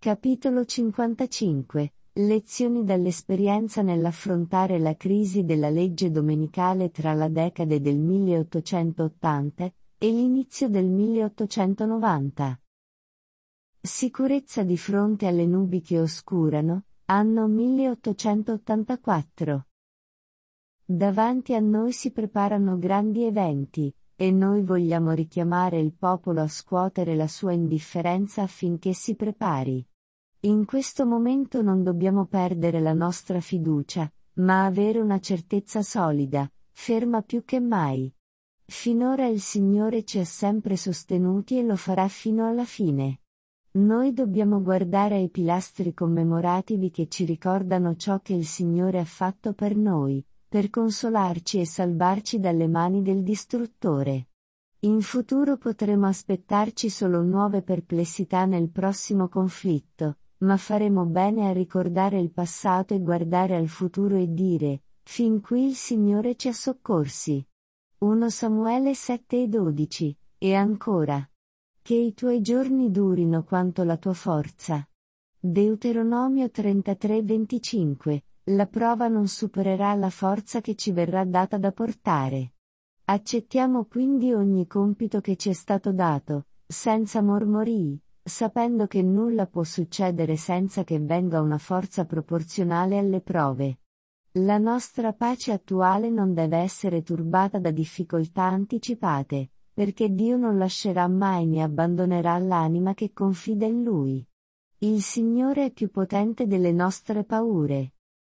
Capitolo 55. Lezioni dall'esperienza nell'affrontare la crisi della legge domenicale tra la decade del 1880 e l'inizio del 1890. Sicurezza di fronte alle nubi che oscurano, anno 1884. Davanti a noi si preparano grandi eventi, e noi vogliamo richiamare il popolo a scuotere la sua indifferenza affinché si prepari. In questo momento non dobbiamo perdere la nostra fiducia, ma avere una certezza solida, ferma più che mai. Finora il Signore ci ha sempre sostenuti e lo farà fino alla fine. Noi dobbiamo guardare ai pilastri commemorativi che ci ricordano ciò che il Signore ha fatto per noi, per consolarci e salvarci dalle mani del distruttore. In futuro potremo aspettarci solo nuove perplessità nel prossimo conflitto, ma faremo bene a ricordare il passato e guardare al futuro e dire, fin qui il Signore ci ha soccorsi. 1 Samuele 7:12, e ancora. Che i tuoi giorni durino quanto la tua forza. Deuteronomio 33:25, la prova non supererà la forza che ci verrà data da portare. Accettiamo quindi ogni compito che ci è stato dato, senza mormorii, sapendo che nulla può succedere senza che venga una forza proporzionale alle prove. La nostra pace attuale non deve essere turbata da difficoltà anticipate, perché Dio non lascerà mai né abbandonerà l'anima che confida in Lui. Il Signore è più potente delle nostre paure.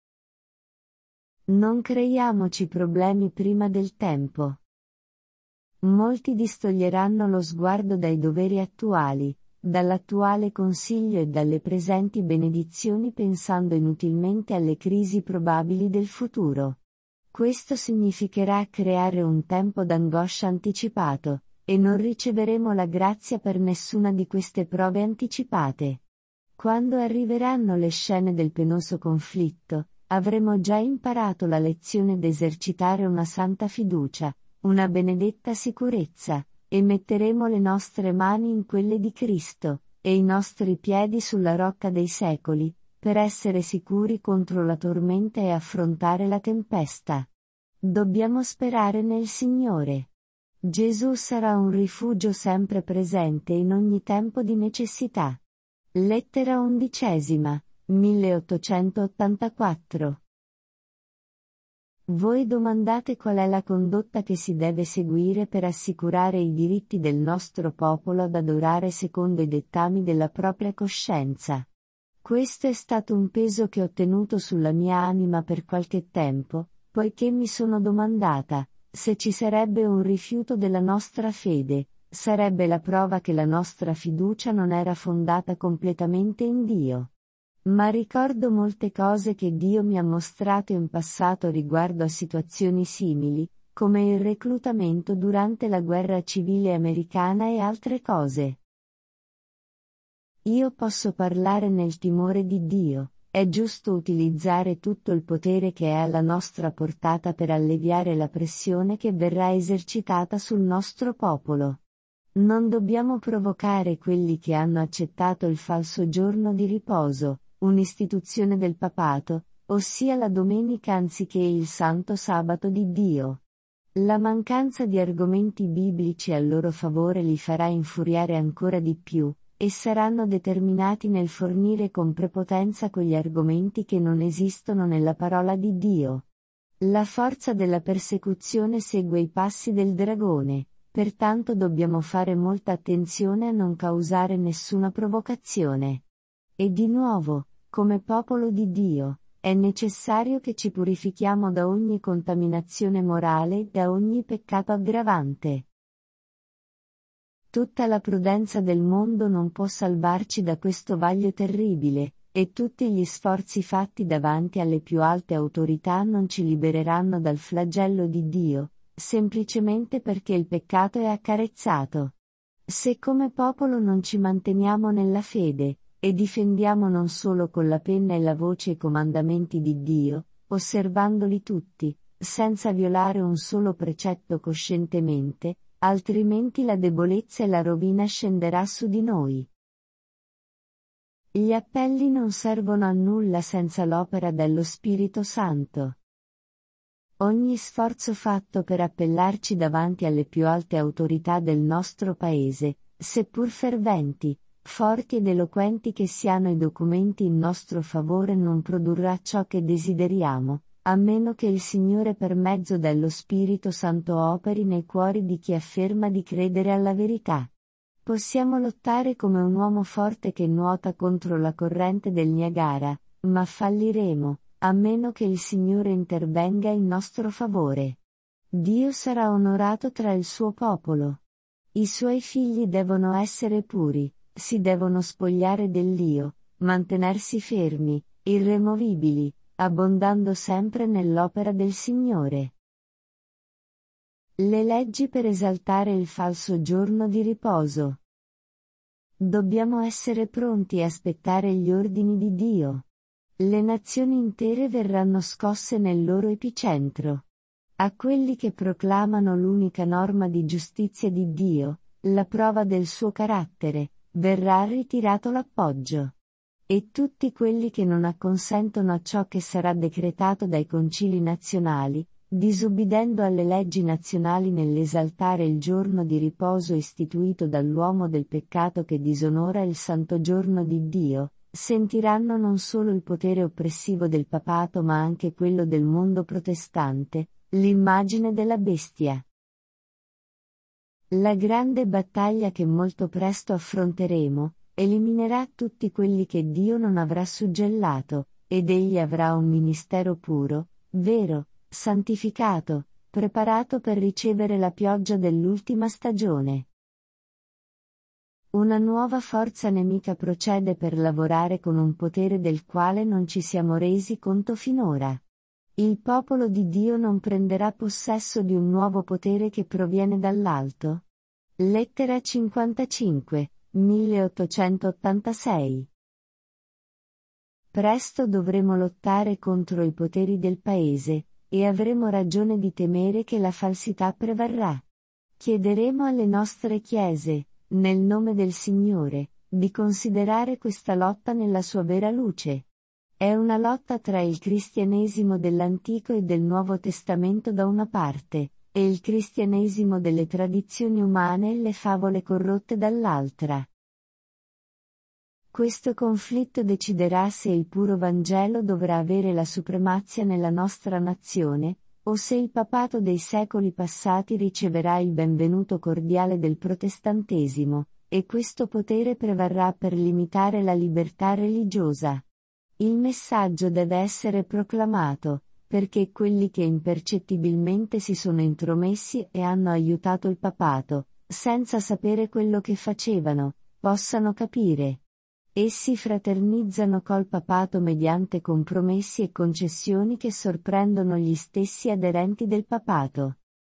Non creiamoci problemi prima del tempo. Molti distoglieranno lo sguardo dai doveri attuali, dall'attuale consiglio e dalle presenti benedizioni pensando inutilmente alle crisi probabili del futuro. Questo significherà creare un tempo d'angoscia anticipato, e non riceveremo la grazia per nessuna di queste prove anticipate. Quando arriveranno le scene del penoso conflitto, avremo già imparato la lezione d'esercitare una santa fiducia, una benedetta sicurezza, e metteremo le nostre mani in quelle di Cristo, e i nostri piedi sulla rocca dei secoli, per essere sicuri contro la tormenta e affrontare la tempesta. Dobbiamo sperare nel Signore. Gesù sarà un rifugio sempre presente in ogni tempo di necessità. Lettera 11, 1884. Voi domandate qual è la condotta che si deve seguire per assicurare i diritti del nostro popolo ad adorare secondo i dettami della propria coscienza. Questo è stato un peso che ho tenuto sulla mia anima per qualche tempo, poiché mi sono domandata, se ci sarebbe un rifiuto della nostra fede, sarebbe la prova che la nostra fiducia non era fondata completamente in Dio. Ma ricordo molte cose che Dio mi ha mostrato in passato riguardo a situazioni simili, come il reclutamento durante la guerra civile americana e altre cose. Io posso parlare nel timore di Dio, è giusto utilizzare tutto il potere che è alla nostra portata per alleviare la pressione che verrà esercitata sul nostro popolo. Non dobbiamo provocare quelli che hanno accettato il falso giorno di riposo, un'istituzione del papato, ossia la domenica anziché il santo sabato di Dio. La mancanza di argomenti biblici a loro favore li farà infuriare ancora di più, e saranno determinati nel fornire con prepotenza quegli argomenti che non esistono nella parola di Dio. La forza della persecuzione segue i passi del dragone, pertanto dobbiamo fare molta attenzione a non causare nessuna provocazione. E di nuovo, come popolo di Dio, è necessario che ci purifichiamo da ogni contaminazione morale e da ogni peccato aggravante. Tutta la prudenza del mondo non può salvarci da questo vaglio terribile, e tutti gli sforzi fatti davanti alle più alte autorità non ci libereranno dal flagello di Dio, semplicemente perché il peccato è accarezzato. Se come popolo non ci manteniamo nella fede, e difendiamo non solo con la penna e la voce i comandamenti di Dio, osservandoli tutti, senza violare un solo precetto coscientemente, altrimenti la debolezza e la rovina scenderà su di noi. Gli appelli non servono a nulla senza l'opera dello Spirito Santo. Ogni sforzo fatto per appellarci davanti alle più alte autorità del nostro Paese, seppur ferventi, forti ed eloquenti che siano i documenti in nostro favore, non produrrà ciò che desideriamo, a meno che il Signore per mezzo dello Spirito Santo operi nei cuori di chi afferma di credere alla verità. Possiamo lottare come un uomo forte che nuota contro la corrente del Niagara, ma falliremo, a meno che il Signore intervenga in nostro favore. Dio sarà onorato tra il suo popolo. I suoi figli devono essere puri, si devono spogliare dell'io, mantenersi fermi, irremovibili, abbondando sempre nell'opera del Signore. Le leggi per esaltare il falso giorno di riposo. Dobbiamo essere pronti a aspettare gli ordini di Dio. Le nazioni intere verranno scosse nel loro epicentro. A quelli che proclamano l'unica norma di giustizia di Dio, la prova del suo carattere, verrà ritirato l'appoggio. E tutti quelli che non acconsentono a ciò che sarà decretato dai concili nazionali, disubbidendo alle leggi nazionali nell'esaltare il giorno di riposo istituito dall'uomo del peccato che disonora il santo giorno di Dio, sentiranno non solo il potere oppressivo del papato ma anche quello del mondo protestante, l'immagine della bestia. La grande battaglia che molto presto affronteremo, eliminerà tutti quelli che Dio non avrà suggellato, ed egli avrà un ministero puro, vero, santificato, preparato per ricevere la pioggia dell'ultima stagione. Una nuova forza nemica procede per lavorare con un potere del quale non ci siamo resi conto finora. Il popolo di Dio non prenderà possesso di un nuovo potere che proviene dall'alto. Lettera 55, 1886. Presto dovremo lottare contro i poteri del paese, e avremo ragione di temere che la falsità prevarrà. Chiederemo alle nostre chiese, nel nome del Signore, di considerare questa lotta nella sua vera luce. È una lotta tra il cristianesimo dell'Antico e del Nuovo Testamento da una parte, e il cristianesimo delle tradizioni umane e le favole corrotte dall'altra. Questo conflitto deciderà se il puro Vangelo dovrà avere la supremazia nella nostra nazione, o se il papato dei secoli passati riceverà il benvenuto cordiale del protestantesimo, e questo potere prevarrà per limitare la libertà religiosa. Il messaggio deve essere proclamato, perché quelli che impercettibilmente si sono intromessi e hanno aiutato il papato, senza sapere quello che facevano, possano capire. Essi fraternizzano col papato mediante compromessi e concessioni che sorprendono gli stessi aderenti del papato.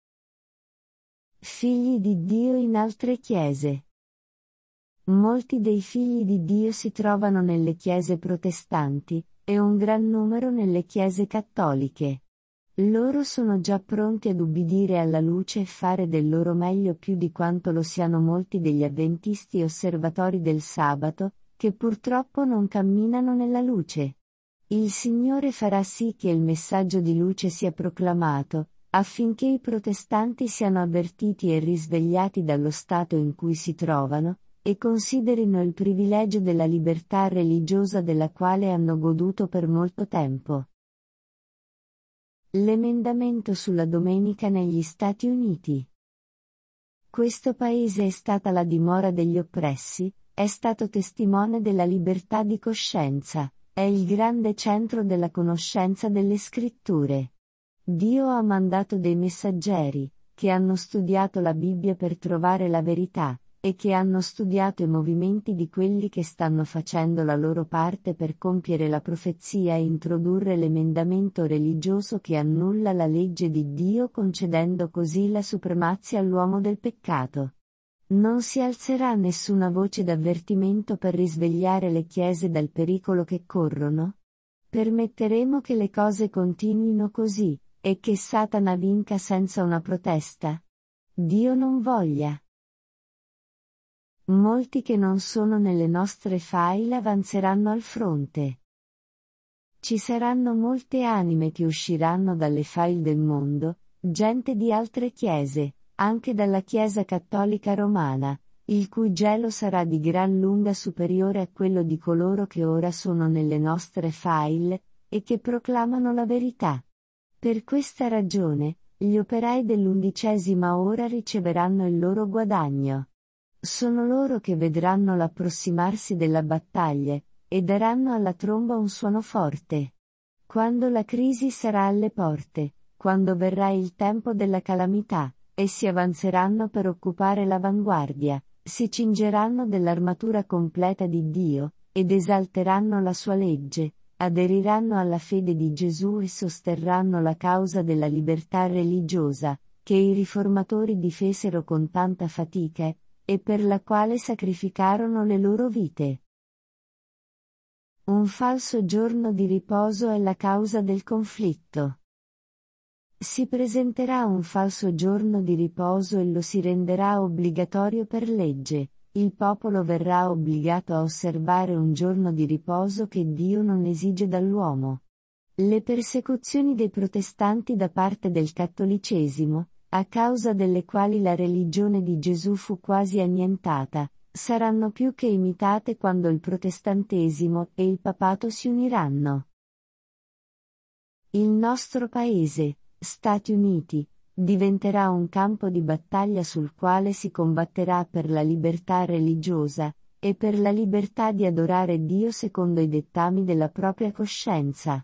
Figli di Dio in altre chiese. Molti dei figli di Dio si trovano nelle chiese protestanti, e un gran numero nelle chiese cattoliche. Loro sono già pronti ad ubbidire alla luce e fare del loro meglio più di quanto lo siano molti degli avventisti osservatori del sabato, che purtroppo non camminano nella luce. Il Signore farà sì che il messaggio di luce sia proclamato, affinché i protestanti siano avvertiti e risvegliati dallo stato in cui si trovano, e considerino il privilegio della libertà religiosa della quale hanno goduto per molto tempo. L'emendamento sulla domenica negli Stati Uniti. Questo paese è stata la dimora degli oppressi, è stato testimone della libertà di coscienza, è il grande centro della conoscenza delle scritture. Dio ha mandato dei messaggeri, che hanno studiato la Bibbia per trovare la verità, e che hanno studiato i movimenti di quelli che stanno facendo la loro parte per compiere la profezia e introdurre l'emendamento religioso che annulla la legge di Dio, concedendo così la supremazia all'uomo del peccato. Non si alzerà nessuna voce d'avvertimento per risvegliare le chiese dal pericolo che corrono? Permetteremo che le cose continuino così, e che Satana vinca senza una protesta? Dio non voglia. Molti che non sono nelle nostre file avanzeranno al fronte. Ci saranno molte anime che usciranno dalle file del mondo, gente di altre chiese, anche dalla Chiesa Cattolica Romana, il cui gelo sarà di gran lunga superiore a quello di coloro che ora sono nelle nostre file, e che proclamano la verità. Per questa ragione, gli operai dell'11ª ora riceveranno il loro guadagno. Sono loro che vedranno l'approssimarsi della battaglia, e daranno alla tromba un suono forte. Quando la crisi sarà alle porte, quando verrà il tempo della calamità, essi avanzeranno per occupare l'avanguardia, si cingeranno dell'armatura completa di Dio, ed esalteranno la sua legge, aderiranno alla fede di Gesù e sosterranno la causa della libertà religiosa, che i riformatori difesero con tanta fatica, e per la quale sacrificarono le loro vite. Un falso giorno di riposo è la causa del conflitto. Si presenterà un falso giorno di riposo e lo si renderà obbligatorio per legge, il popolo verrà obbligato a osservare un giorno di riposo che Dio non esige dall'uomo. Le persecuzioni dei protestanti da parte del cattolicesimo, a causa delle quali la religione di Gesù fu quasi annientata, saranno più che imitate quando il protestantesimo e il papato si uniranno. Il nostro paese, Stati Uniti, diventerà un campo di battaglia sul quale si combatterà per la libertà religiosa, e per la libertà di adorare Dio secondo i dettami della propria coscienza.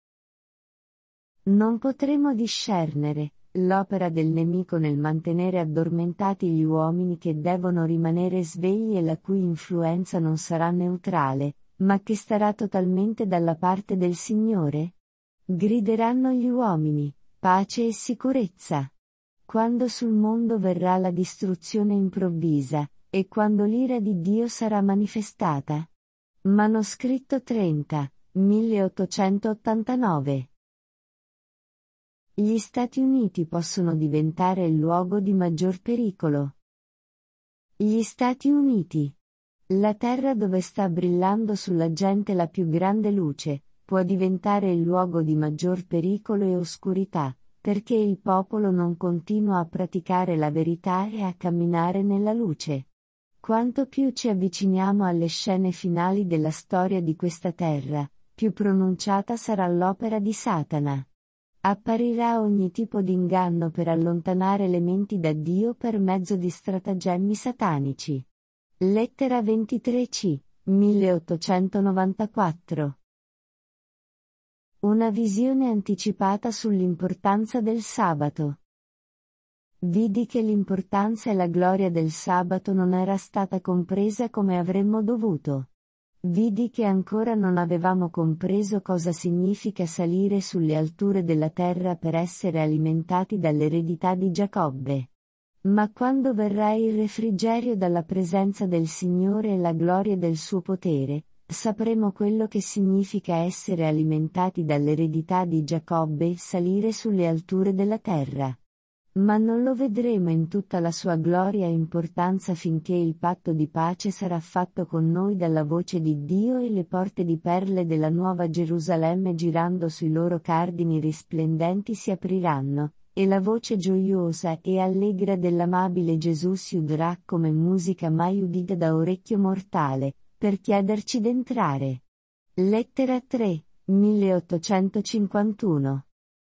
Non potremo discernere l'opera del nemico nel mantenere addormentati gli uomini che devono rimanere svegli e la cui influenza non sarà neutrale, ma che starà totalmente dalla parte del Signore? Grideranno gli uomini, pace e sicurezza. Quando sul mondo verrà la distruzione improvvisa, e quando l'ira di Dio sarà manifestata. Manoscritto 30, 1889. Gli Stati Uniti possono diventare il luogo di maggior pericolo. Gli Stati Uniti. La terra dove sta brillando sulla gente la più grande luce, può diventare il luogo di maggior pericolo e oscurità, perché il popolo non continua a praticare la verità e a camminare nella luce. Quanto più ci avviciniamo alle scene finali della storia di questa terra, più pronunciata sarà l'opera di Satana. Apparirà ogni tipo di inganno per allontanare le menti da Dio per mezzo di stratagemmi satanici. Lettera 23C, 1894. Una visione anticipata sull'importanza del sabato. Vidi che l'importanza e la gloria del sabato non era stata compresa come avremmo dovuto. Vidi che ancora non avevamo compreso cosa significa salire sulle alture della terra per essere alimentati dall'eredità di Giacobbe. Ma quando verrà il refrigerio dalla presenza del Signore e la gloria del suo potere, sapremo quello che significa essere alimentati dall'eredità di Giacobbe e salire sulle alture della terra. Ma non lo vedremo in tutta la sua gloria e importanza finché il patto di pace sarà fatto con noi dalla voce di Dio e le porte di perle della nuova Gerusalemme girando sui loro cardini risplendenti si apriranno, e la voce gioiosa e allegra dell'amabile Gesù si udrà come musica mai udita da orecchio mortale, per chiederci d'entrare. Lettera 3, 1851.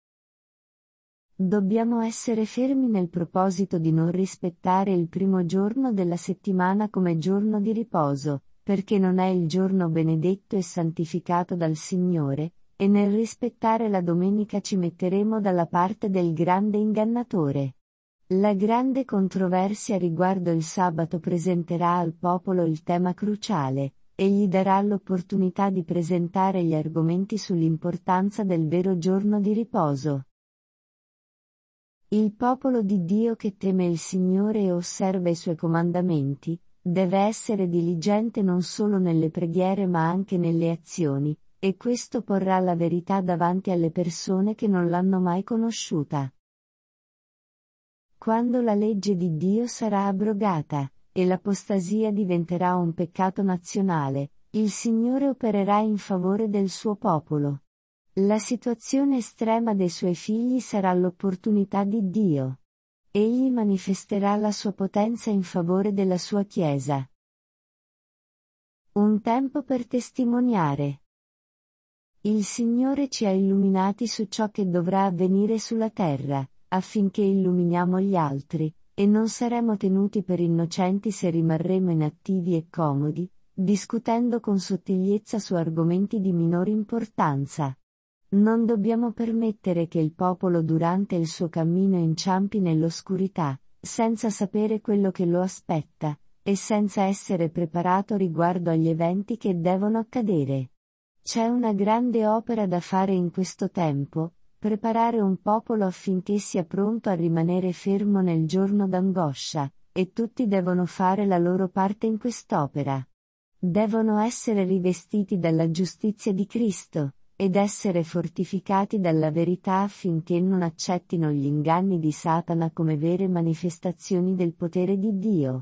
Dobbiamo essere fermi nel proposito di non rispettare il primo giorno della settimana come giorno di riposo, perché non è il giorno benedetto e santificato dal Signore, e nel rispettare la domenica ci metteremo dalla parte del grande ingannatore. La grande controversia riguardo il sabato presenterà al popolo il tema cruciale, e gli darà l'opportunità di presentare gli argomenti sull'importanza del vero giorno di riposo. Il popolo di Dio che teme il Signore e osserva i suoi comandamenti, deve essere diligente non solo nelle preghiere ma anche nelle azioni, e questo porrà la verità davanti alle persone che non l'hanno mai conosciuta. Quando la legge di Dio sarà abrogata, e l'apostasia diventerà un peccato nazionale, il Signore opererà in favore del suo popolo. La situazione estrema dei suoi figli sarà l'opportunità di Dio. Egli manifesterà la sua potenza in favore della sua Chiesa. Un tempo per testimoniare. Il Signore ci ha illuminati su ciò che dovrà avvenire sulla terra, affinché illuminiamo gli altri, e non saremo tenuti per innocenti se rimarremo inattivi e comodi, discutendo con sottigliezza su argomenti di minore importanza. Non dobbiamo permettere che il popolo durante il suo cammino inciampi nell'oscurità, senza sapere quello che lo aspetta, e senza essere preparato riguardo agli eventi che devono accadere. C'è una grande opera da fare in questo tempo, preparare un popolo affinché sia pronto a rimanere fermo nel giorno d'angoscia, e tutti devono fare la loro parte in quest'opera. Devono essere rivestiti dalla giustizia di Cristo, ed essere fortificati dalla verità affinché non accettino gli inganni di Satana come vere manifestazioni del potere di Dio.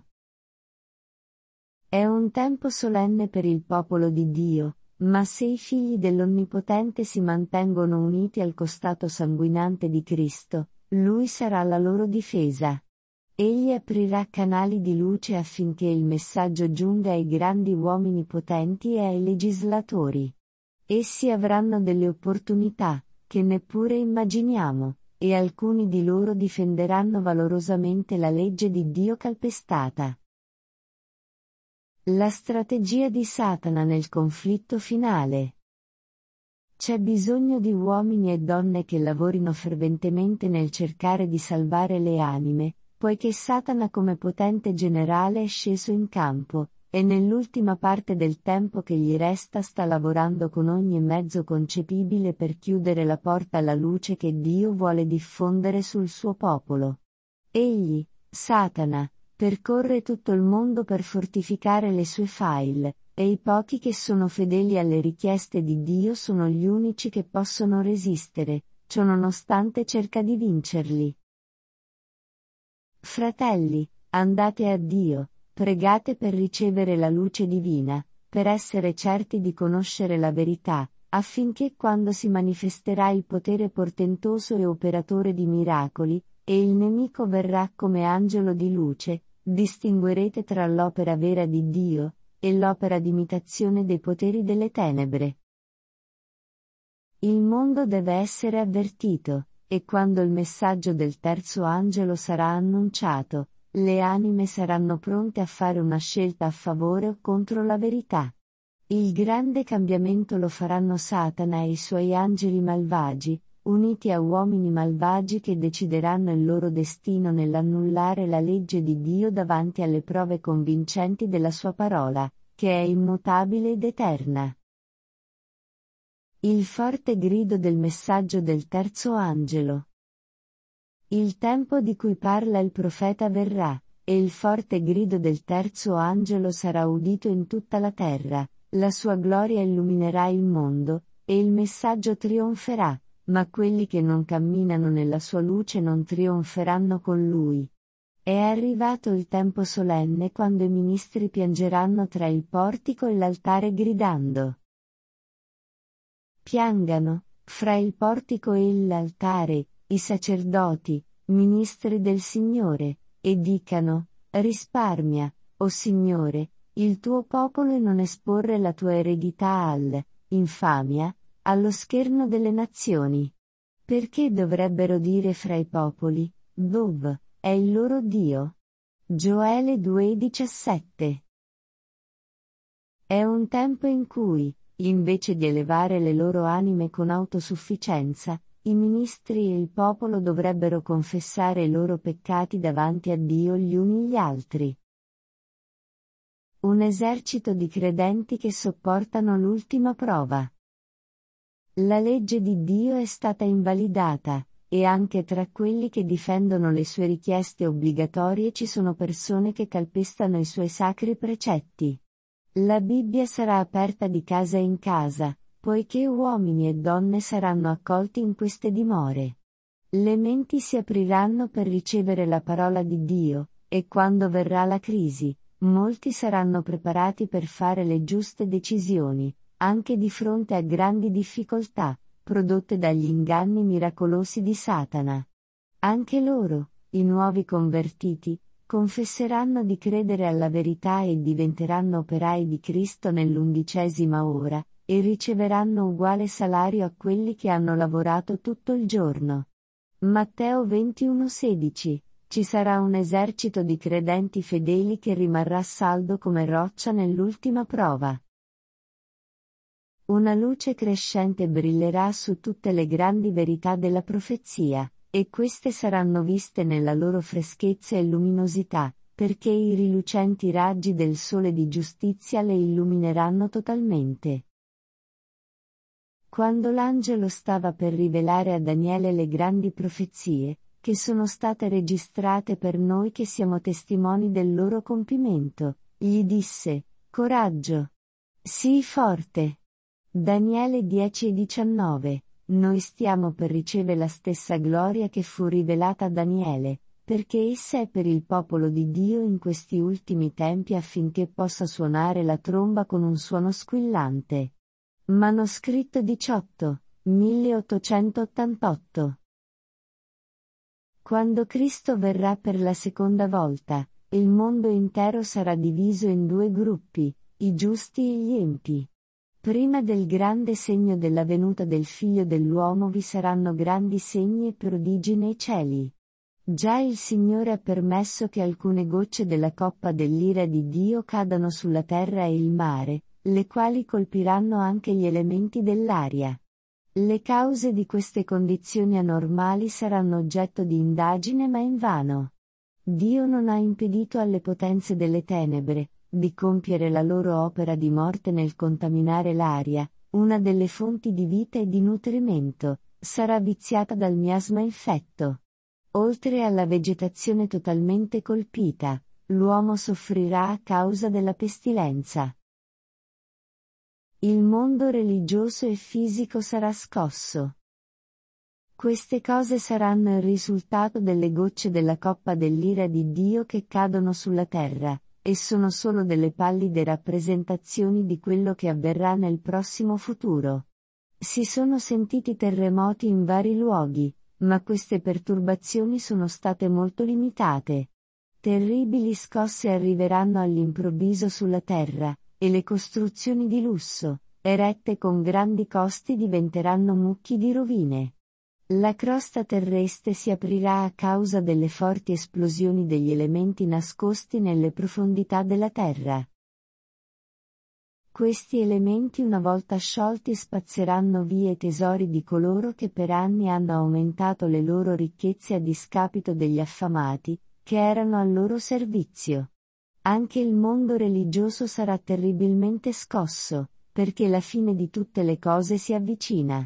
È un tempo solenne per il popolo di Dio, ma se i figli dell'Onnipotente si mantengono uniti al costato sanguinante di Cristo, Lui sarà la loro difesa. Egli aprirà canali di luce affinché il messaggio giunga ai grandi uomini potenti e ai legislatori. Essi avranno delle opportunità, che neppure immaginiamo, e alcuni di loro difenderanno valorosamente la legge di Dio calpestata. La strategia di Satana nel conflitto finale. C'è bisogno di uomini e donne che lavorino ferventemente nel cercare di salvare le anime, poiché Satana come potente generale è sceso in campo, e nell'ultima parte del tempo che gli resta sta lavorando con ogni mezzo concepibile per chiudere la porta alla luce che Dio vuole diffondere sul suo popolo. Egli, Satana, percorre tutto il mondo per fortificare le sue file, e i pochi che sono fedeli alle richieste di Dio sono gli unici che possono resistere, ciononostante cerca di vincerli. Fratelli, andate a Dio, pregate per ricevere la luce divina, per essere certi di conoscere la verità, affinché quando si manifesterà il potere portentoso e operatore di miracoli, e il nemico verrà come angelo di luce, distinguerete tra l'opera vera di Dio, e l'opera d'imitazione dei poteri delle tenebre. Il mondo deve essere avvertito, e quando il messaggio del terzo angelo sarà annunciato, le anime saranno pronte a fare una scelta a favore o contro la verità. Il grande cambiamento lo faranno Satana e i suoi angeli malvagi, uniti a uomini malvagi che decideranno il loro destino nell'annullare la legge di Dio davanti alle prove convincenti della sua parola, che è immutabile ed eterna. Il forte grido del messaggio del terzo angelo. Il tempo di cui parla il profeta verrà, e il forte grido del terzo angelo sarà udito in tutta la terra, la sua gloria illuminerà il mondo, e il messaggio trionferà, ma quelli che non camminano nella sua luce non trionferanno con lui. È arrivato il tempo solenne quando i ministri piangeranno tra il portico e l'altare gridando. Piangano, fra il portico e l'altare, i sacerdoti, ministri del Signore, e dicano, risparmia, o Signore, il tuo popolo e non esporre la tua eredità infamia, allo scherno delle nazioni. Perché dovrebbero dire fra i popoli, Dov, è il loro Dio? Gioele 2,17. È un tempo in cui, invece di elevare le loro anime con autosufficienza, i ministri e il popolo dovrebbero confessare i loro peccati davanti a Dio gli uni gli altri. Un esercito di credenti che sopportano l'ultima prova. La legge di Dio è stata invalidata, e anche tra quelli che difendono le sue richieste obbligatorie ci sono persone che calpestano i suoi sacri precetti. La Bibbia sarà aperta di casa in casa, poiché uomini e donne saranno accolti in queste dimore. Le menti si apriranno per ricevere la parola di Dio, e quando verrà la crisi, Molti saranno preparati per fare le giuste decisioni, anche di fronte a grandi difficoltà, prodotte dagli inganni miracolosi di Satana. Anche loro, i nuovi convertiti, confesseranno di credere alla verità e diventeranno operai di Cristo nell'11ª ora, e riceveranno uguale salario a quelli che hanno lavorato tutto il giorno. Matteo 21,16. Ci sarà un esercito di credenti fedeli che rimarrà saldo come roccia nell'ultima prova. Una luce crescente brillerà su tutte le grandi verità della profezia, e queste saranno viste nella loro freschezza e luminosità, perché i rilucenti raggi del sole di giustizia le illumineranno totalmente. Quando l'angelo stava per rivelare a Daniele le grandi profezie, che sono state registrate per noi che siamo testimoni del loro compimento, gli disse: coraggio! Sii forte! Daniele 10:19. Noi stiamo per ricevere la stessa gloria che fu rivelata a Daniele, perché essa è per il popolo di Dio in questi ultimi tempi affinché possa suonare la tromba con un suono squillante. Manoscritto 18, 1888. Quando Cristo verrà per la seconda volta, il mondo intero sarà diviso in due gruppi, i giusti e gli empi. Prima del grande segno della venuta del Figlio dell'uomo vi saranno grandi segni e prodigi nei cieli. Già il Signore ha permesso che alcune gocce della coppa dell'ira di Dio cadano sulla terra e il mare, le quali colpiranno anche gli elementi dell'aria. Le cause di queste condizioni anormali saranno oggetto di indagine ma invano. Dio non ha impedito alle potenze delle tenebre di compiere la loro opera di morte nel contaminare l'aria, una delle fonti di vita e di nutrimento, sarà viziata dal miasma infetto. Oltre alla vegetazione totalmente colpita, l'uomo soffrirà a causa della pestilenza. Il mondo religioso e fisico sarà scosso. Queste cose saranno il risultato delle gocce della coppa dell'ira di Dio che cadono sulla terra, e sono solo delle pallide rappresentazioni di quello che avverrà nel prossimo futuro. Si sono sentiti terremoti in vari luoghi, ma queste perturbazioni sono state molto limitate. Terribili scosse arriveranno all'improvviso sulla terra, e le costruzioni di lusso, erette con grandi costi diventeranno mucchi di rovine. La crosta terrestre si aprirà a causa delle forti esplosioni degli elementi nascosti nelle profondità della terra. Questi elementi una volta sciolti spazzeranno via i tesori di coloro che per anni hanno aumentato le loro ricchezze a discapito degli affamati, che erano al loro servizio. Anche il mondo religioso sarà terribilmente scosso, perché la fine di tutte le cose si avvicina.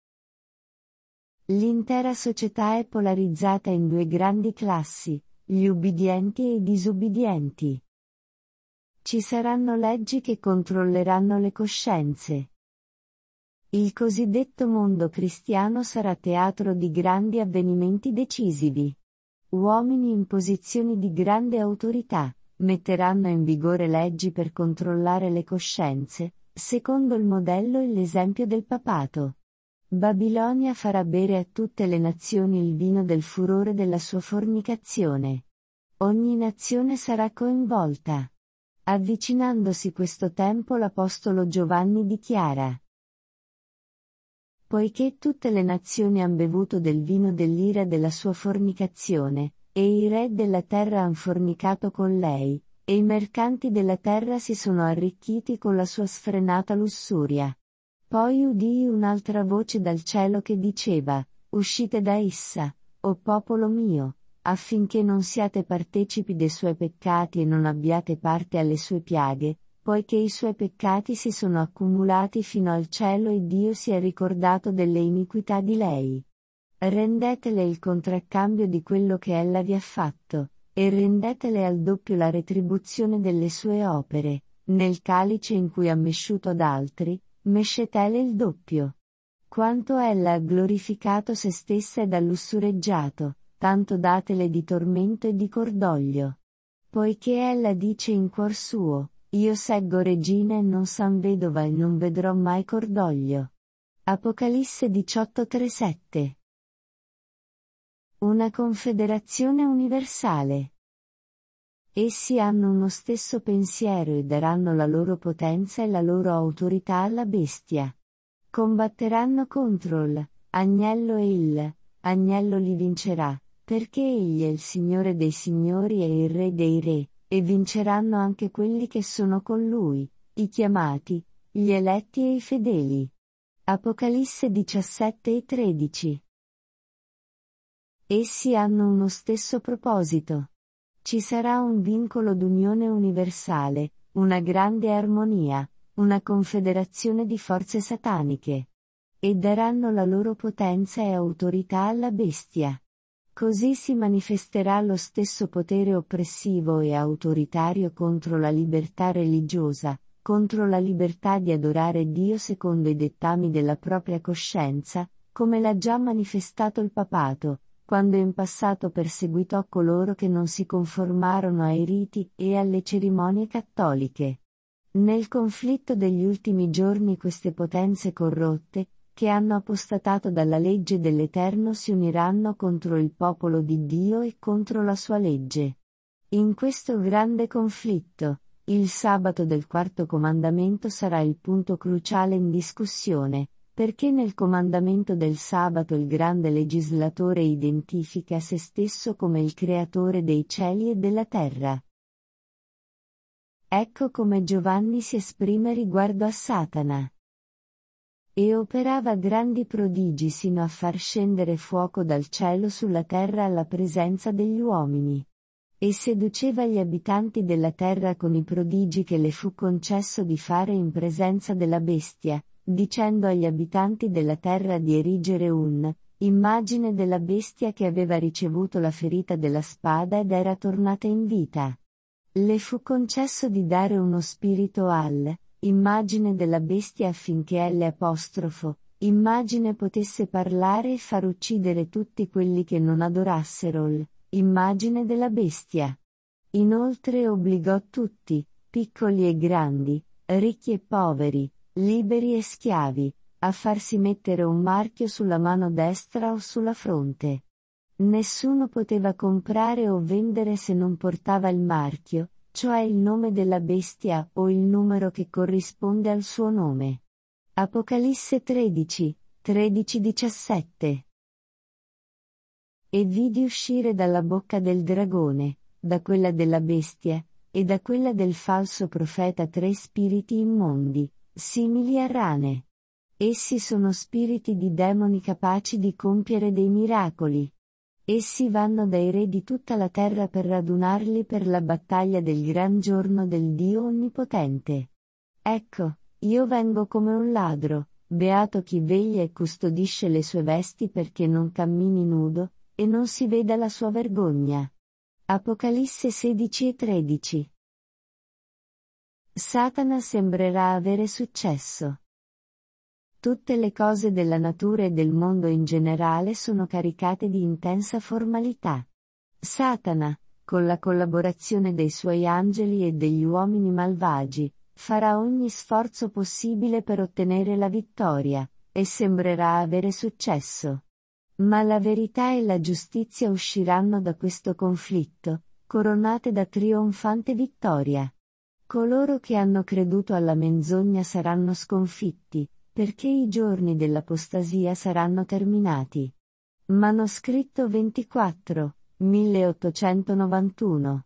L'intera società è polarizzata in due grandi classi, gli ubbidienti e i disubbidienti. Ci saranno leggi che controlleranno le coscienze. Il cosiddetto mondo cristiano sarà teatro di grandi avvenimenti decisivi. Uomini in posizioni di grande autorità metteranno in vigore leggi per controllare le coscienze, secondo il modello e l'esempio del papato. Babilonia farà bere a tutte le nazioni il vino del furore della sua fornicazione. Ogni nazione sarà coinvolta. Avvicinandosi questo tempo l'apostolo Giovanni dichiara: poiché tutte le nazioni han bevuto del vino dell'ira della sua fornicazione, e i re della terra han fornicato con lei, e i mercanti della terra si sono arricchiti con la sua sfrenata lussuria. Poi udii un'altra voce dal cielo che diceva: uscite da essa, o popolo mio, affinché non siate partecipi dei suoi peccati e non abbiate parte alle sue piaghe, poiché i suoi peccati si sono accumulati fino al cielo e Dio si è ricordato delle iniquità di lei. Rendetele il contraccambio di quello che ella vi ha fatto, e rendetele al doppio la retribuzione delle sue opere, nel calice in cui ha mesciuto ad altri, mescetele il doppio. Quanto ella ha glorificato se stessa ed ha lussureggiato, tanto datele di tormento e di cordoglio. Poiché ella dice in cuor suo, io seggo regina e non san vedova e non vedrò mai cordoglio. Apocalisse 18:3-7. Una confederazione universale. Essi hanno uno stesso pensiero e daranno la loro potenza e la loro autorità alla bestia. Combatteranno contro l'agnello e l'agnello li vincerà, perché egli è il Signore dei signori e il Re dei re, e vinceranno anche quelli che sono con lui, i chiamati, gli eletti e i fedeli. Apocalisse 17:13. Essi hanno uno stesso proposito. Ci sarà un vincolo d'unione universale, una grande armonia, una confederazione di forze sataniche. E daranno la loro potenza e autorità alla bestia. Così si manifesterà lo stesso potere oppressivo e autoritario contro la libertà religiosa, contro la libertà di adorare Dio secondo i dettami della propria coscienza, come l'ha già manifestato il papato, quando in passato perseguitò coloro che non si conformarono ai riti e alle cerimonie cattoliche. Nel conflitto degli ultimi giorni queste potenze corrotte, che hanno apostatato dalla legge dell'Eterno, si uniranno contro il popolo di Dio e contro la sua legge. In questo grande conflitto, il sabato del quarto comandamento sarà il punto cruciale in discussione, perché nel comandamento del sabato il grande legislatore identifica se stesso come il creatore dei cieli e della terra. Ecco come Giovanni si esprime riguardo a Satana. E operava grandi prodigi sino a far scendere fuoco dal cielo sulla terra alla presenza degli uomini. E seduceva gli abitanti della terra con i prodigi che le fu concesso di fare in presenza della bestia, dicendo agli abitanti della terra di erigere immagine della bestia che aveva ricevuto la ferita della spada ed era tornata in vita. Le fu concesso di dare uno spirito immagine della bestia affinché immagine potesse parlare e far uccidere tutti quelli che non adorassero immagine della bestia. Inoltre obbligò tutti, piccoli e grandi, ricchi e poveri, liberi e schiavi, a farsi mettere un marchio sulla mano destra o sulla fronte. Nessuno poteva comprare o vendere se non portava il marchio, cioè il nome della bestia o il numero che corrisponde al suo nome. Apocalisse 13:17. E vidi uscire dalla bocca del dragone, da quella della bestia, e da quella del falso profeta 3 spiriti immondi, simili a rane. Essi sono spiriti di demoni capaci di compiere dei miracoli. Essi vanno dai re di tutta la terra per radunarli per la battaglia del gran giorno del Dio Onnipotente. Ecco, io vengo come un ladro, beato chi veglia e custodisce le sue vesti perché non cammini nudo, e non si veda la sua vergogna. Apocalisse 16:13. Satana sembrerà avere successo. Tutte le cose della natura e del mondo in generale sono caricate di intensa formalità. Satana, con la collaborazione dei suoi angeli e degli uomini malvagi, farà ogni sforzo possibile per ottenere la vittoria, e sembrerà avere successo. Ma la verità e la giustizia usciranno da questo conflitto, coronate da trionfante vittoria. Coloro che hanno creduto alla menzogna saranno sconfitti, perché i giorni dell'apostasia saranno terminati. Manoscritto 24, 1891.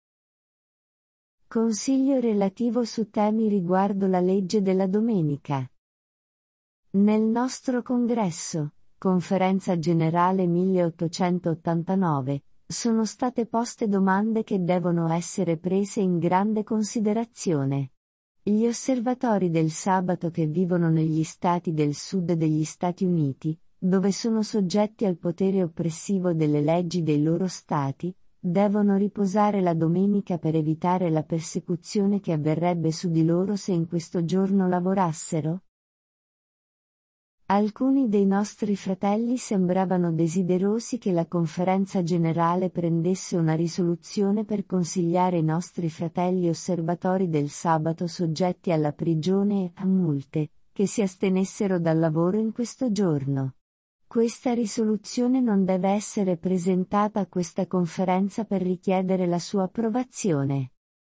Consiglio relativo su temi riguardo la legge della domenica. Nel nostro congresso, Conferenza Generale 1889, sono state poste domande che devono essere prese in grande considerazione. Gli osservatori del sabato che vivono negli stati del sud degli Stati Uniti, dove sono soggetti al potere oppressivo delle leggi dei loro stati, devono riposare la domenica per evitare la persecuzione che avverrebbe su di loro se in questo giorno lavorassero? Alcuni dei nostri fratelli sembravano desiderosi che la conferenza generale prendesse una risoluzione per consigliare i nostri fratelli osservatori del sabato soggetti alla prigione e a multe, che si astenessero dal lavoro in questo giorno. Questa risoluzione non deve essere presentata a questa conferenza per richiedere la sua approvazione.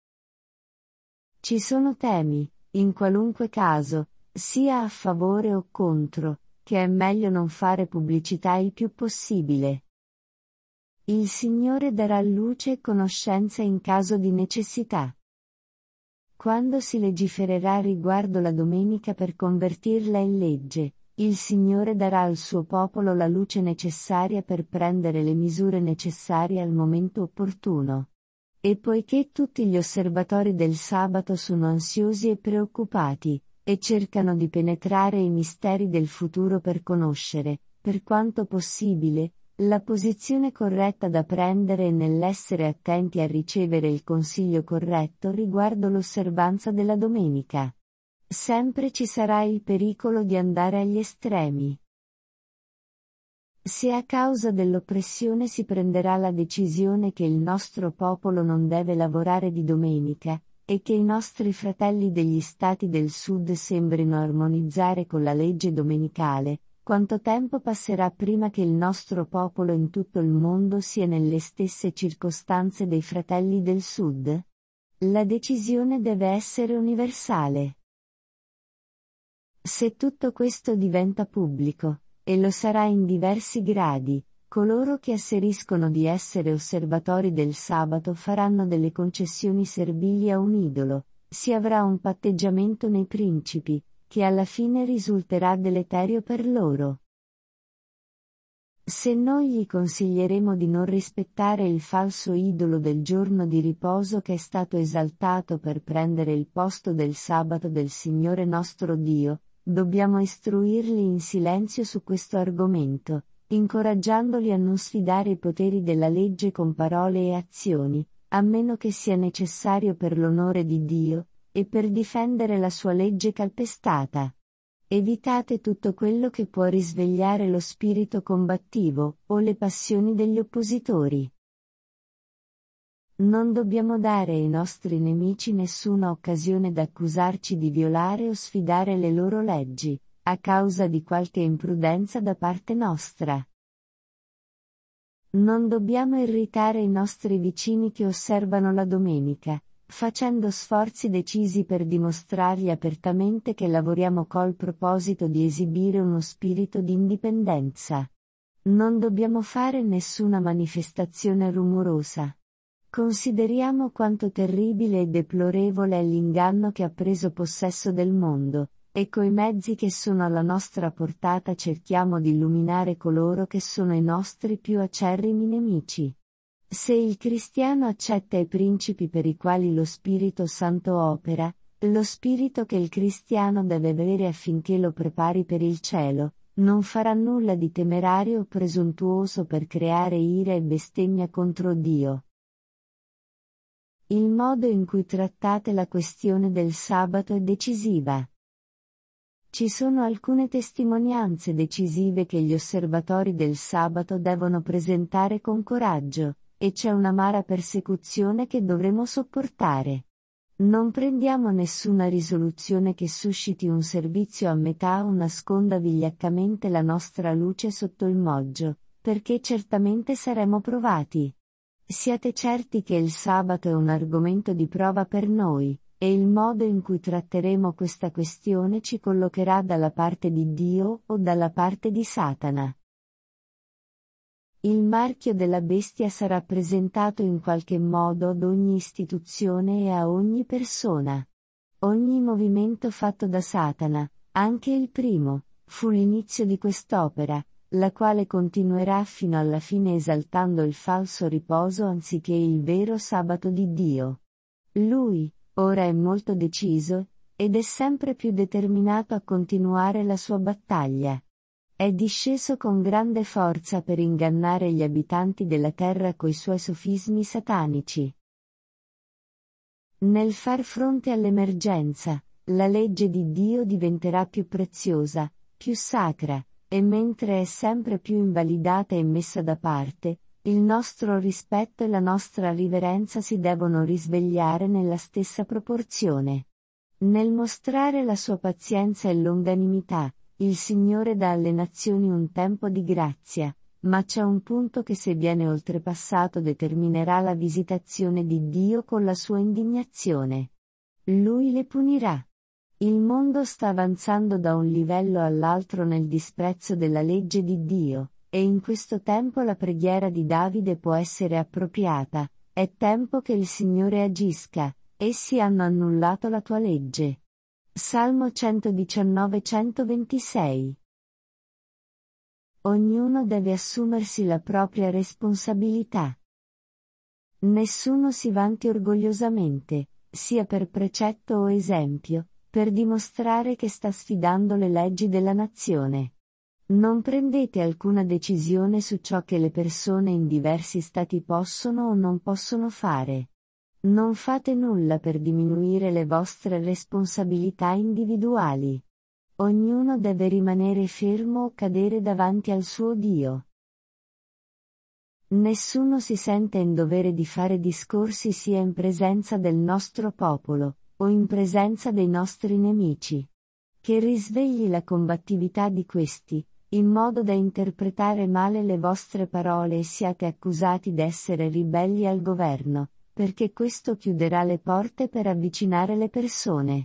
Ci sono temi, in qualunque caso, sia a favore o contro, che è meglio non fare pubblicità il più possibile. Il Signore darà luce e conoscenza in caso di necessità. Quando si legifererà riguardo la domenica per convertirla in legge, il Signore darà al suo popolo la luce necessaria per prendere le misure necessarie al momento opportuno. E poiché tutti gli osservatori del sabato sono ansiosi e preoccupati, e cercano di penetrare i misteri del futuro per conoscere, per quanto possibile, la posizione corretta da prendere e nell'essere attenti a ricevere il consiglio corretto riguardo l'osservanza della domenica. Sempre ci sarà il pericolo di andare agli estremi. Se a causa dell'oppressione si prenderà la decisione che il nostro popolo non deve lavorare di domenica, e che i nostri fratelli degli stati del sud sembrino armonizzare con la legge domenicale, quanto tempo passerà prima che il nostro popolo in tutto il mondo sia nelle stesse circostanze dei fratelli del sud? La decisione deve essere universale. Se tutto questo diventa pubblico, e lo sarà in diversi gradi, coloro che asseriscono di essere osservatori del sabato faranno delle concessioni servili a un idolo, si avrà un patteggiamento nei principi, che alla fine risulterà deleterio per loro. Se noi gli consiglieremo di non rispettare il falso idolo del giorno di riposo che è stato esaltato per prendere il posto del sabato del Signore nostro Dio, dobbiamo istruirli in silenzio su questo argomento, incoraggiandoli a non sfidare i poteri della legge con parole e azioni, a meno che sia necessario per l'onore di Dio, e per difendere la sua legge calpestata. Evitate tutto quello che può risvegliare lo spirito combattivo, o le passioni degli oppositori. Non dobbiamo dare ai nostri nemici nessuna occasione d'accusarci di violare o sfidare le loro leggi, a causa di qualche imprudenza da parte nostra. Non dobbiamo irritare i nostri vicini che osservano la domenica, facendo sforzi decisi per dimostrargli apertamente che lavoriamo col proposito di esibire uno spirito di indipendenza. Non dobbiamo fare nessuna manifestazione rumorosa. Consideriamo quanto terribile e deplorevole è l'inganno che ha preso possesso del mondo, e coi mezzi che sono alla nostra portata cerchiamo di illuminare coloro che sono i nostri più acerrimi nemici. Se il cristiano accetta i principi per i quali lo Spirito Santo opera, lo spirito che il cristiano deve avere affinché lo prepari per il cielo, non farà nulla di temerario o presuntuoso per creare ira e bestemmia contro Dio. Il modo in cui trattate la questione del sabato è decisiva. Ci sono alcune testimonianze decisive che gli osservatori del sabato devono presentare con coraggio, e c'è un'amara persecuzione che dovremo sopportare. Non prendiamo nessuna risoluzione che susciti un servizio a metà o nasconda vigliaccamente la nostra luce sotto il moggio, perché certamente saremo provati. Siate certi che il sabato è un argomento di prova per noi, e il modo in cui tratteremo questa questione ci collocherà dalla parte di Dio o dalla parte di Satana. Il marchio della bestia sarà presentato in qualche modo ad ogni istituzione e a ogni persona. Ogni movimento fatto da Satana, anche il primo, fu l'inizio di quest'opera, la quale continuerà fino alla fine esaltando il falso riposo anziché il vero sabato di Dio. Lui, ora è molto deciso, ed è sempre più determinato a continuare la sua battaglia. È disceso con grande forza per ingannare gli abitanti della terra coi suoi sofismi satanici. Nel far fronte all'emergenza, la legge di Dio diventerà più preziosa, più sacra, e mentre è sempre più invalidata e messa da parte, il nostro rispetto e la nostra riverenza si devono risvegliare nella stessa proporzione. Nel mostrare la sua pazienza e longanimità, il Signore dà alle nazioni un tempo di grazia, ma c'è un punto che se viene oltrepassato determinerà la visitazione di Dio con la sua indignazione. Lui le punirà. Il mondo sta avanzando da un livello all'altro nel disprezzo della legge di Dio, e in questo tempo la preghiera di Davide può essere appropriata: è tempo che il Signore agisca, essi hanno annullato la tua legge. Salmo 119-126. Ognuno deve assumersi la propria responsabilità. Nessuno si vanti orgogliosamente, sia per precetto o esempio, per dimostrare che sta sfidando le leggi della nazione. Non prendete alcuna decisione su ciò che le persone in diversi stati possono o non possono fare. Non fate nulla per diminuire le vostre responsabilità individuali. Ognuno deve rimanere fermo o cadere davanti al suo Dio. Nessuno si sente in dovere di fare discorsi sia in presenza del nostro popolo, o in presenza dei nostri nemici. Che risvegli la combattività di questi, in modo da interpretare male le vostre parole e siate accusati d'essere ribelli al governo, perché questo chiuderà le porte per avvicinare le persone.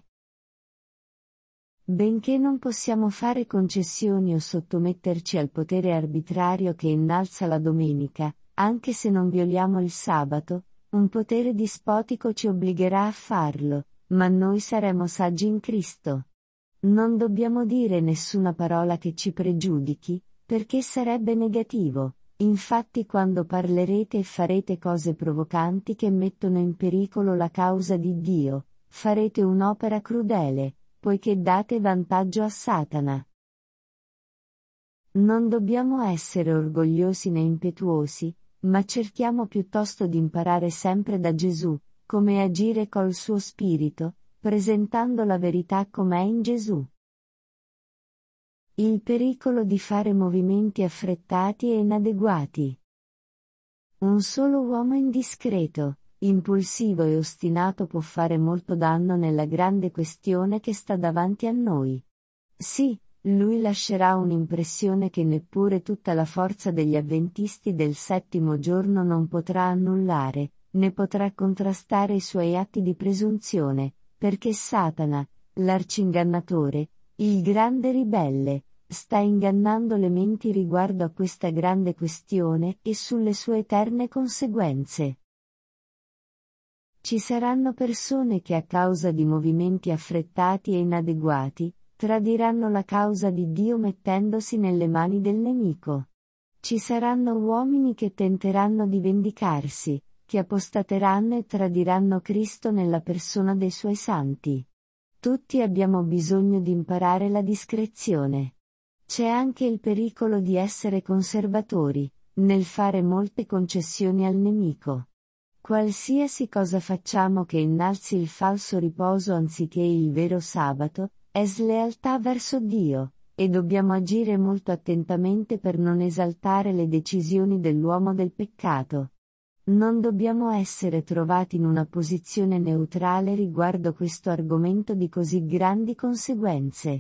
Benché non possiamo fare concessioni o sottometterci al potere arbitrario che innalza la domenica, anche se non violiamo il sabato, un potere dispotico ci obbligherà a farlo, ma noi saremo saggi in Cristo. Non dobbiamo dire nessuna parola che ci pregiudichi, perché sarebbe negativo. Infatti quando parlerete e farete cose provocanti che mettono in pericolo la causa di Dio, farete un'opera crudele, poiché date vantaggio a Satana. Non dobbiamo essere orgogliosi né impetuosi, ma cerchiamo piuttosto di imparare sempre da Gesù, come agire col suo spirito, presentando la verità com'è in Gesù. Il pericolo di fare movimenti affrettati e inadeguati. Un solo uomo indiscreto, impulsivo e ostinato può fare molto danno nella grande questione che sta davanti a noi. Sì, lui lascerà un'impressione che neppure tutta la forza degli avventisti del settimo giorno non potrà annullare, né potrà contrastare i suoi atti di presunzione, perché Satana, l'arcingannatore, il grande ribelle, sta ingannando le menti riguardo a questa grande questione e sulle sue eterne conseguenze. Ci saranno persone che a causa di movimenti affrettati e inadeguati, tradiranno la causa di Dio mettendosi nelle mani del nemico. Ci saranno uomini che tenteranno di vendicarsi, che apostateranno e tradiranno Cristo nella persona dei suoi santi. Tutti abbiamo bisogno di imparare la discrezione. C'è anche il pericolo di essere conservatori, nel fare molte concessioni al nemico. Qualsiasi cosa facciamo che innalzi il falso riposo anziché il vero sabato, è slealtà verso Dio, e dobbiamo agire molto attentamente per non esaltare le decisioni dell'uomo del peccato. Non dobbiamo essere trovati in una posizione neutrale riguardo questo argomento di così grandi conseguenze.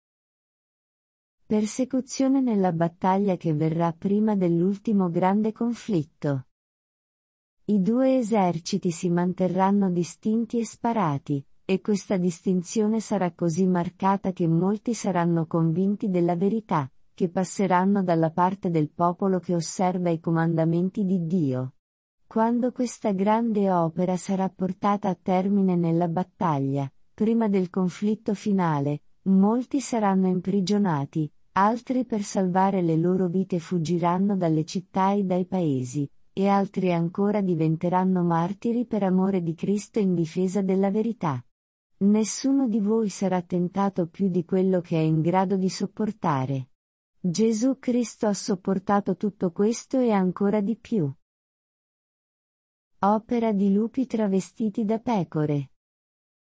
Persecuzione nella battaglia che verrà prima dell'ultimo grande conflitto. I due eserciti si manterranno distinti e sparati, e questa distinzione sarà così marcata che molti saranno convinti della verità, che passeranno dalla parte del popolo che osserva i comandamenti di Dio. Quando questa grande opera sarà portata a termine nella battaglia, prima del conflitto finale, molti saranno imprigionati, altri per salvare le loro vite fuggiranno dalle città e dai paesi, e altri ancora diventeranno martiri per amore di Cristo in difesa della verità. Nessuno di voi sarà tentato più di quello che è in grado di sopportare. Gesù Cristo ha sopportato tutto questo e ancora di più. Opera di lupi travestiti da pecore.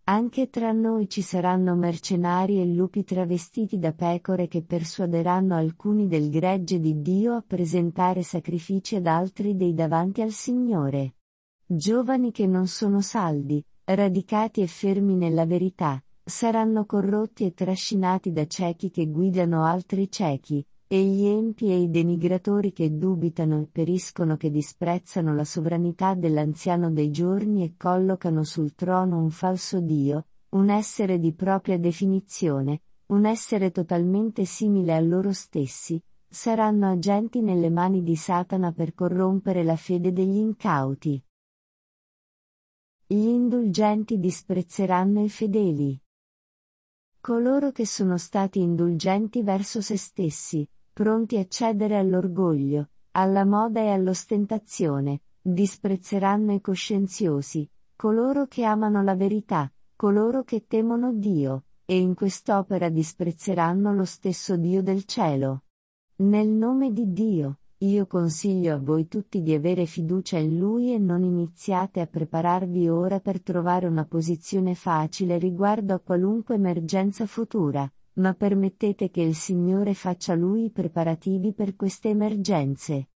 Anche tra noi ci saranno mercenari e lupi travestiti da pecore che persuaderanno alcuni del gregge di Dio a presentare sacrifici ad altri dei davanti al Signore. Giovani che non sono saldi, radicati e fermi nella verità, saranno corrotti e trascinati da ciechi che guidano altri ciechi, e gli empi e i denigratori che dubitano e periscono che disprezzano la sovranità dell'Anziano dei giorni e collocano sul trono un falso Dio, un essere di propria definizione, un essere totalmente simile a loro stessi, saranno agenti nelle mani di Satana per corrompere la fede degli incauti. Gli indulgenti disprezzeranno i fedeli. Coloro che sono stati indulgenti verso se stessi, pronti a cedere all'orgoglio, alla moda e all'ostentazione, disprezzeranno i coscienziosi, coloro che amano la verità, coloro che temono Dio, e in quest'opera disprezzeranno lo stesso Dio del cielo. Nel nome di Dio, io consiglio a voi tutti di avere fiducia in Lui e non iniziate a prepararvi ora per trovare una posizione facile riguardo a qualunque emergenza futura, ma permettete che il Signore faccia Lui i preparativi per queste emergenze.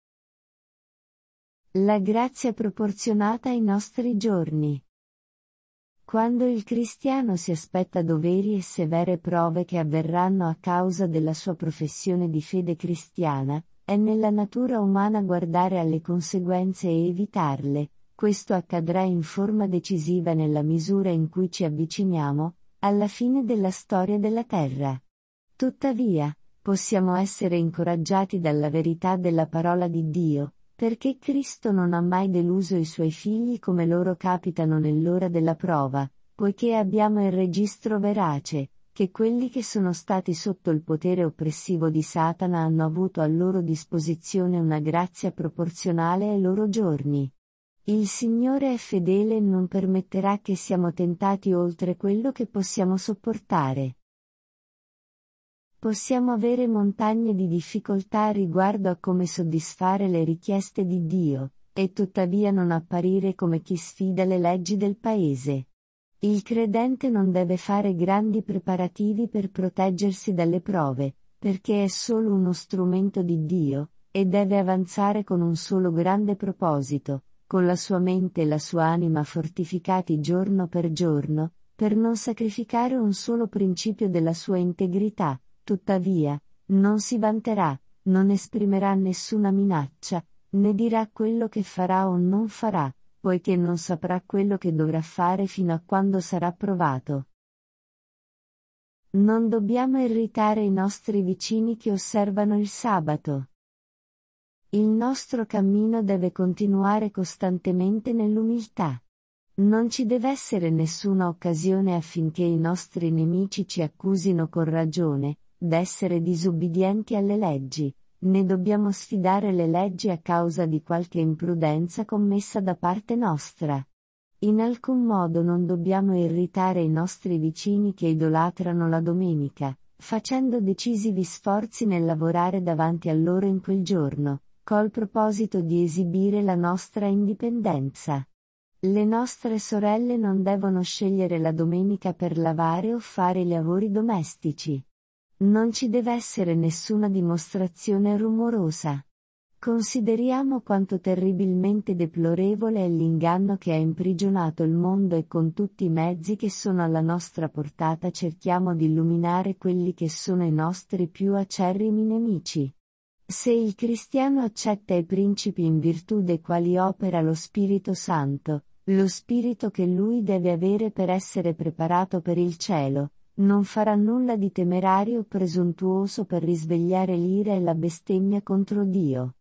La grazia proporzionata ai nostri giorni. Quando il cristiano si aspetta doveri e severe prove che avverranno a causa della sua professione di fede cristiana, è nella natura umana guardare alle conseguenze e evitarle. Questo accadrà in forma decisiva nella misura in cui ci avviciniamo alla fine della storia della Terra. Tuttavia, possiamo essere incoraggiati dalla verità della parola di Dio, perché Cristo non ha mai deluso i suoi figli come loro capitano nell'ora della prova, poiché abbiamo il registro verace, che quelli che sono stati sotto il potere oppressivo di Satana hanno avuto a loro disposizione una grazia proporzionale ai loro giorni. Il Signore è fedele e non permetterà che siamo tentati oltre quello che possiamo sopportare. Possiamo avere montagne di difficoltà riguardo a come soddisfare le richieste di Dio, e tuttavia non apparire come chi sfida le leggi del paese. Il credente non deve fare grandi preparativi per proteggersi dalle prove, perché è solo uno strumento di Dio, e deve avanzare con un solo grande proposito, con la sua mente e la sua anima fortificati giorno per giorno, per non sacrificare un solo principio della sua integrità. Tuttavia, non si vanterà, non esprimerà nessuna minaccia, né dirà quello che farà o non farà, poiché non saprà quello che dovrà fare fino a quando sarà provato. Non dobbiamo irritare i nostri vicini che osservano il sabato. Il nostro cammino deve continuare costantemente nell'umiltà. Non ci deve essere nessuna occasione affinché i nostri nemici ci accusino con ragione d'essere disubbidienti alle leggi, né dobbiamo sfidare le leggi a causa di qualche imprudenza commessa da parte nostra. In alcun modo non dobbiamo irritare i nostri vicini che idolatrano la domenica, facendo decisivi sforzi nel lavorare davanti a loro in quel giorno, col proposito di esibire la nostra indipendenza. Le nostre sorelle non devono scegliere la domenica per lavare o fare i lavori domestici. Non ci deve essere nessuna dimostrazione rumorosa. Consideriamo quanto terribilmente deplorevole è l'inganno che ha imprigionato il mondo e con tutti i mezzi che sono alla nostra portata cerchiamo di illuminare quelli che sono i nostri più acerrimi nemici. Se il cristiano accetta i principi in virtù dei quali opera lo Spirito Santo, lo spirito che lui deve avere per essere preparato per il cielo, non farà nulla di temerario o presuntuoso per risvegliare l'ira e la bestemmia contro Dio.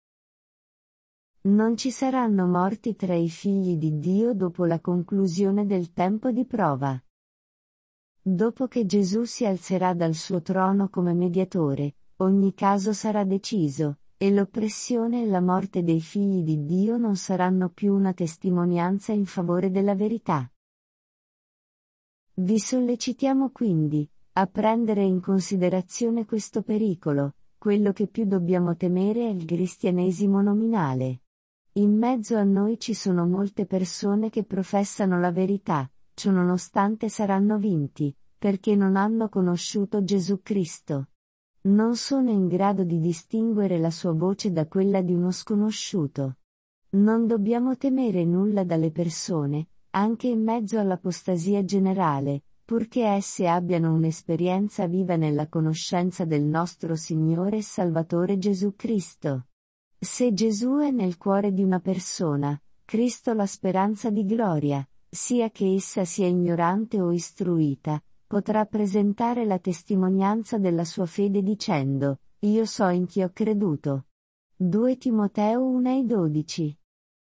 Non ci saranno morti tra i figli di Dio dopo la conclusione del tempo di prova. Dopo che Gesù si alzerà dal suo trono come mediatore, ogni caso sarà deciso, e l'oppressione e la morte dei figli di Dio non saranno più una testimonianza in favore della verità. Vi sollecitiamo quindi, a prendere in considerazione questo pericolo. Quello che più dobbiamo temere è il cristianesimo nominale. In mezzo a noi ci sono molte persone che professano la verità, ciononostante saranno vinti, perché non hanno conosciuto Gesù Cristo. Non sono in grado di distinguere la sua voce da quella di uno sconosciuto. Non dobbiamo temere nulla dalle persone, anche in mezzo all'apostasia generale, purché esse abbiano un'esperienza viva nella conoscenza del nostro Signore e Salvatore Gesù Cristo. Se Gesù è nel cuore di una persona, Cristo la speranza di gloria, sia che essa sia ignorante o istruita, potrà presentare la testimonianza della sua fede dicendo, io so in chi ho creduto. 2 Timoteo 1:12.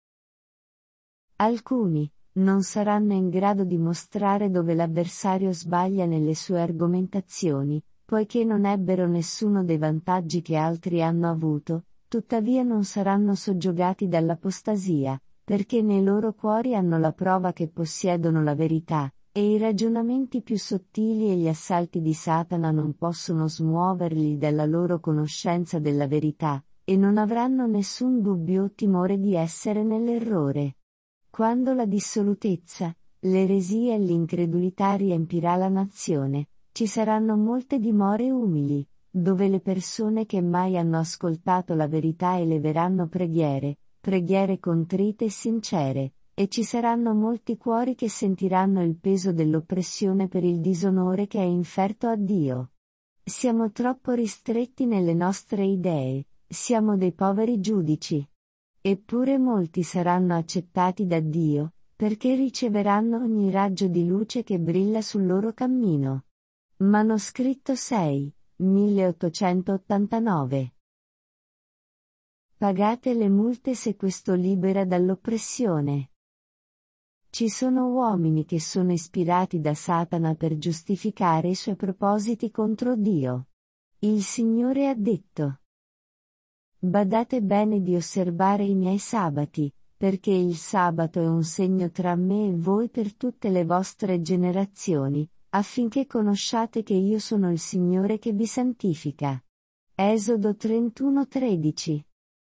Alcuni non saranno in grado di mostrare dove l'avversario sbaglia nelle sue argomentazioni, poiché non ebbero nessuno dei vantaggi che altri hanno avuto, tuttavia non saranno soggiogati dall'apostasia, perché nei loro cuori hanno la prova che possiedono la verità, e i ragionamenti più sottili e gli assalti di Satana non possono smuoverli dalla loro conoscenza della verità, e non avranno nessun dubbio o timore di essere nell'errore. Quando la dissolutezza, l'eresia e l'incredulità riempirà la nazione, ci saranno molte dimore umili, dove le persone che mai hanno ascoltato la verità eleveranno preghiere contrite e sincere, e ci saranno molti cuori che sentiranno il peso dell'oppressione per il disonore che è inferto a Dio. Siamo troppo ristretti nelle nostre idee, siamo dei poveri giudici. Eppure molti saranno accettati da Dio, perché riceveranno ogni raggio di luce che brilla sul loro cammino. Manoscritto 6, 1889. Pagate le multe se questo libera dall'oppressione. Ci sono uomini che sono ispirati da Satana per giustificare i suoi propositi contro Dio. Il Signore ha detto: badate bene di osservare i miei sabati, perché il sabato è un segno tra me e voi per tutte le vostre generazioni, affinché conosciate che io sono il Signore che vi santifica. Esodo 31:13.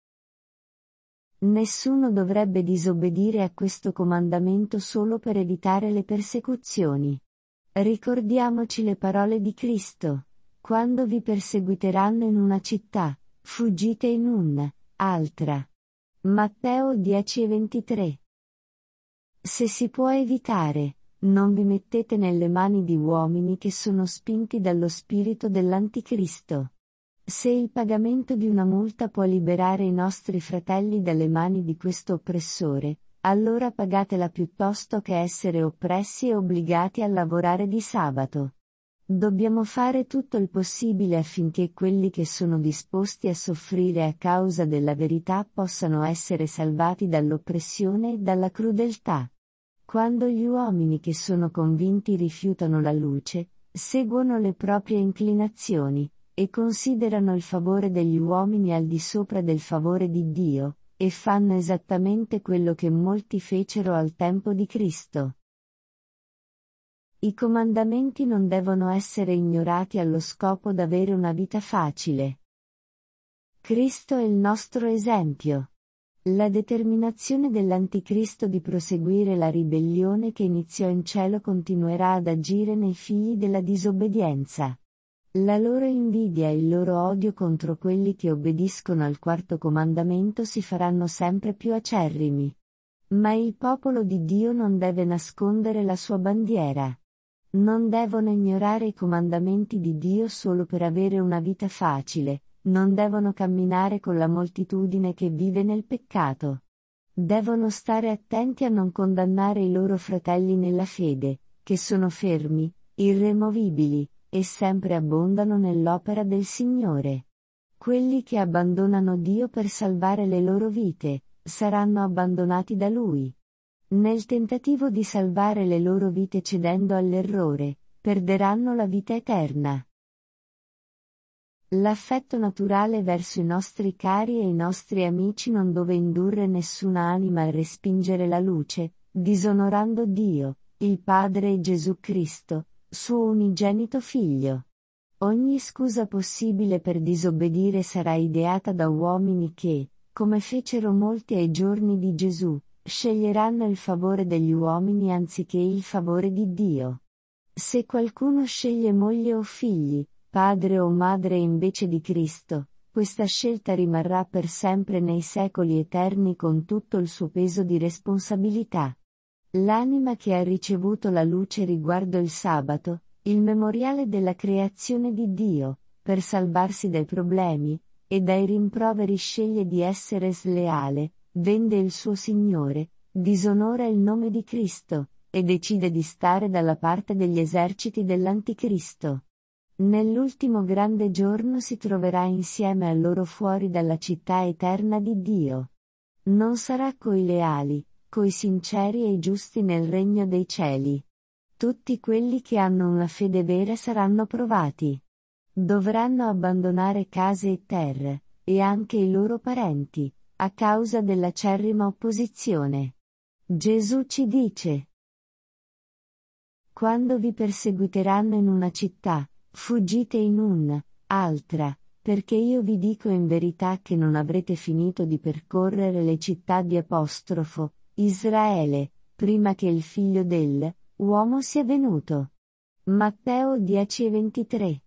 Nessuno dovrebbe disobbedire a questo comandamento solo per evitare le persecuzioni. Ricordiamoci le parole di Cristo: quando vi perseguiteranno in una città, fuggite in altra. Matteo 10:23. Se si può evitare, non vi mettete nelle mani di uomini che sono spinti dallo spirito dell'Anticristo. Se il pagamento di una multa può liberare i nostri fratelli dalle mani di questo oppressore, allora pagatela piuttosto che essere oppressi e obbligati a lavorare di sabato. Dobbiamo fare tutto il possibile affinché quelli che sono disposti a soffrire a causa della verità possano essere salvati dall'oppressione e dalla crudeltà. Quando gli uomini che sono convinti rifiutano la luce, seguono le proprie inclinazioni, e considerano il favore degli uomini al di sopra del favore di Dio, e fanno esattamente quello che molti fecero al tempo di Cristo. I comandamenti non devono essere ignorati allo scopo d'avere una vita facile. Cristo è il nostro esempio. La determinazione dell'Anticristo di proseguire la ribellione che iniziò in cielo continuerà ad agire nei figli della disobbedienza. La loro invidia e il loro odio contro quelli che obbediscono al quarto comandamento si faranno sempre più acerrimi. Ma il popolo di Dio non deve nascondere la sua bandiera. Non devono ignorare i comandamenti di Dio solo per avere una vita facile, non devono camminare con la moltitudine che vive nel peccato. Devono stare attenti a non condannare i loro fratelli nella fede, che sono fermi, irremovibili, e sempre abbondano nell'opera del Signore. Quelli che abbandonano Dio per salvare le loro vite, saranno abbandonati da Lui. Nel tentativo di salvare le loro vite cedendo all'errore, perderanno la vita eterna. L'affetto naturale verso i nostri cari e i nostri amici non deve indurre nessuna anima a respingere la luce, disonorando Dio, il Padre e Gesù Cristo, suo unigenito Figlio. Ogni scusa possibile per disobbedire sarà ideata da uomini che, come fecero molti ai giorni di Gesù, sceglieranno il favore degli uomini anziché il favore di Dio. Se qualcuno sceglie moglie o figli, padre o madre invece di Cristo, questa scelta rimarrà per sempre nei secoli eterni con tutto il suo peso di responsabilità. L'anima che ha ricevuto la luce riguardo il sabato, il memoriale della creazione di Dio, per salvarsi dai problemi e dai rimproveri sceglie di essere sleale, vende il suo Signore, disonora il nome di Cristo, e decide di stare dalla parte degli eserciti dell'Anticristo. Nell'ultimo grande giorno si troverà insieme a loro fuori dalla città eterna di Dio. Non sarà coi leali, coi sinceri e i giusti nel regno dei cieli. Tutti quelli che hanno una fede vera saranno provati. Dovranno abbandonare case e terre, e anche i loro parenti, a causa dell'acerrima opposizione. Gesù ci dice: quando vi perseguiteranno in una città, fuggite in un'altra, perché io vi dico in verità che non avrete finito di percorrere le città di Israele, prima che il figlio dell'uomo sia venuto. Matteo 10:23.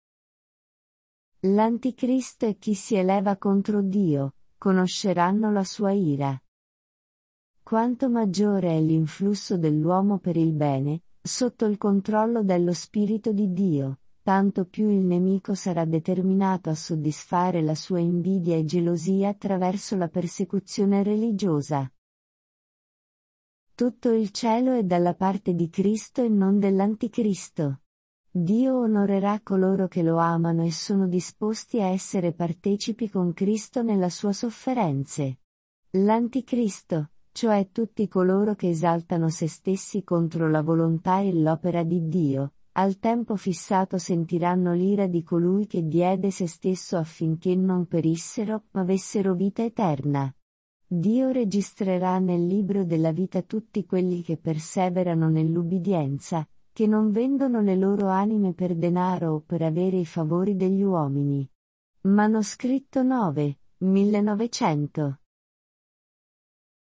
L'Anticristo e chi si eleva contro Dio, conosceranno la sua ira. Quanto maggiore è l'influsso dell'uomo per il bene, sotto il controllo dello Spirito di Dio, tanto più il nemico sarà determinato a soddisfare la sua invidia e gelosia attraverso la persecuzione religiosa. Tutto il cielo è dalla parte di Cristo e non dell'Anticristo. Dio onorerà coloro che lo amano e sono disposti a essere partecipi con Cristo nella sua sofferenze. L'Anticristo, cioè tutti coloro che esaltano se stessi contro la volontà e l'opera di Dio, al tempo fissato sentiranno l'ira di colui che diede se stesso affinché non perissero, ma avessero vita eterna. Dio registrerà nel libro della vita tutti quelli che perseverano nell'ubbidienza, che non vendono le loro anime per denaro o per avere i favori degli uomini. Manoscritto 9, 1900